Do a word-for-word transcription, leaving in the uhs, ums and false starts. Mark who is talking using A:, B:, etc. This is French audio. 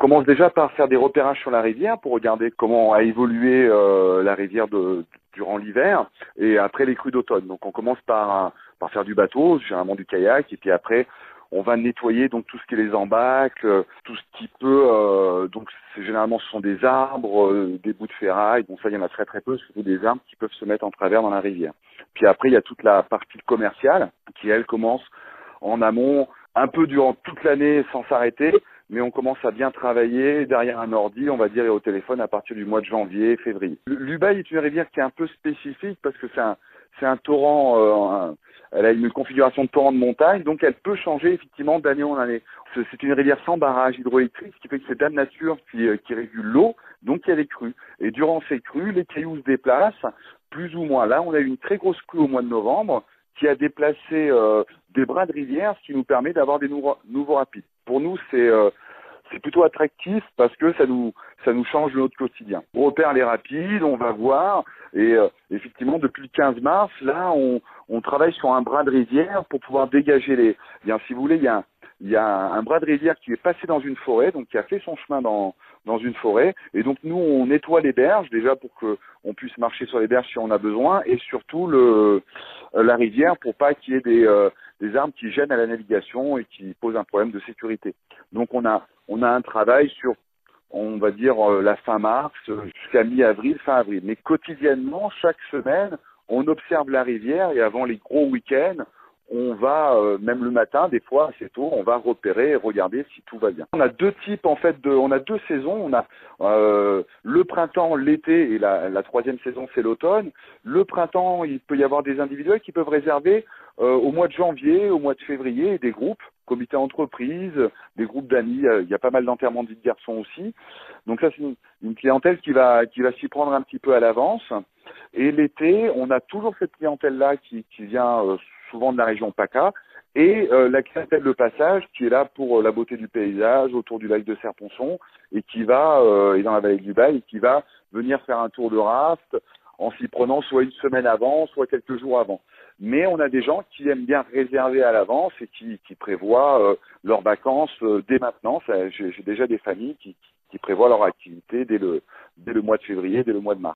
A: commence déjà par faire des repérages sur la rivière pour regarder comment a évolué euh, la rivière de, durant l'hiver et après les crues d'automne. Donc on commence par, par faire du bateau, généralement du kayak, et puis après on va nettoyer donc tout ce qui est les embâcles, euh, tout ce qui peut, euh, donc c'est, généralement ce sont des arbres, euh, des bouts de ferraille, bon ça il y en a très très peu, surtout des arbres qui peuvent se mettre en travers dans la rivière. Puis après il y a toute la partie commerciale qui elle commence en amont, un peu durant toute l'année sans s'arrêter, mais on commence à bien travailler derrière un ordi, on va dire, et au téléphone à partir du mois de janvier, février. L'Ubaye est une rivière qui est un peu spécifique parce que c'est un, c'est un torrent, euh, un, elle a une configuration de torrent de montagne, donc elle peut changer effectivement d'année en année. C'est, c'est une rivière sans barrage hydroélectrique, ce qui fait que c'est Dame Nature qui, euh, qui régule l'eau, donc il y a des crues. Et durant ces crues, les cailloux se déplacent, plus ou moins. Là, on a eu une très grosse crue au mois de novembre, qui a déplacé euh, des bras de rivière, ce qui nous permet d'avoir des nouveaux, nouveaux rapides. Pour nous, c'est euh, c'est plutôt attractif parce que ça nous ça nous change de notre quotidien. On repère les rapides, on va voir, et euh, effectivement, depuis le quinze mars, là, on, on travaille sur un bras de rivière pour pouvoir dégager les... Bien, si vous voulez, il y a un, il y a un bras de rivière qui est passé dans une forêt, donc qui a fait son chemin dans dans une forêt, et donc nous on nettoie les berges déjà pour que on puisse marcher sur les berges si on a besoin, et surtout le la rivière pour pas qu'il y ait des euh, des arbres qui gênent à la navigation et qui posent un problème de sécurité. Donc on a on a un travail sur, on va dire, euh, la fin mars jusqu'à mi-avril, fin avril. Mais quotidiennement, chaque semaine, on observe la rivière, et avant les gros week-ends, on va, euh, même le matin, des fois assez tôt, on va repérer et regarder si tout va bien. On a deux types en fait, de, on a deux saisons. On a euh, le printemps, l'été, et la, la troisième saison c'est l'automne. Le printemps, il peut y avoir des individuels qui peuvent réserver euh, au mois de janvier, au mois de février, des groupes, comités entreprises, des groupes d'amis. Il y a pas mal d'enterrements de vie de garçons aussi. Donc ça c'est une, une clientèle qui va qui va s'y prendre un petit peu à l'avance. Et l'été, on a toujours cette clientèle-là qui, qui vient euh, souvent de la région PACA, et euh, la clientèle de passage qui est là pour euh, la beauté du paysage autour du lac de Serponçon, et qui va, euh, et dans la vallée du Bail, et qui va venir faire un tour de raft en s'y prenant soit une semaine avant, soit quelques jours avant. Mais on a des gens qui aiment bien réserver à l'avance et qui, qui prévoient euh, leurs vacances euh, dès maintenant. Ça, j'ai, j'ai déjà des familles qui, qui prévoient leur activité dès le, dès le mois de février, dès le mois de mars.